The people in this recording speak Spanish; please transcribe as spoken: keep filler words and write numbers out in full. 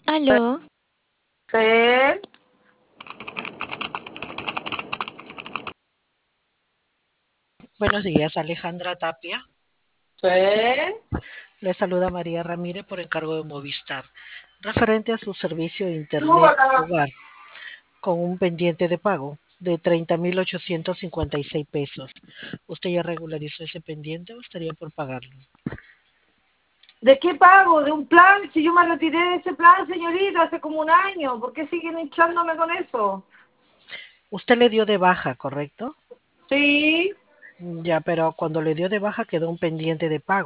Aló, Sí, Buenos días, Alejandra Tapia. sí. Le saluda María Ramírez por encargo de Movistar. Referente a su servicio de Internet Hola. hogar con un pendiente de pago de treinta mil ochocientos cincuenta y seis pesos. ¿Usted ya regularizó ese pendiente o estaría por pagarlo? ¿De qué pago? ¿De un plan? Si yo me retiré de ese plan, señorita, hace como un año. ¿Por qué siguen echándome con eso? Usted le dio de baja, ¿correcto? Sí. Ya, pero cuando le dio de baja quedó un pendiente de pago.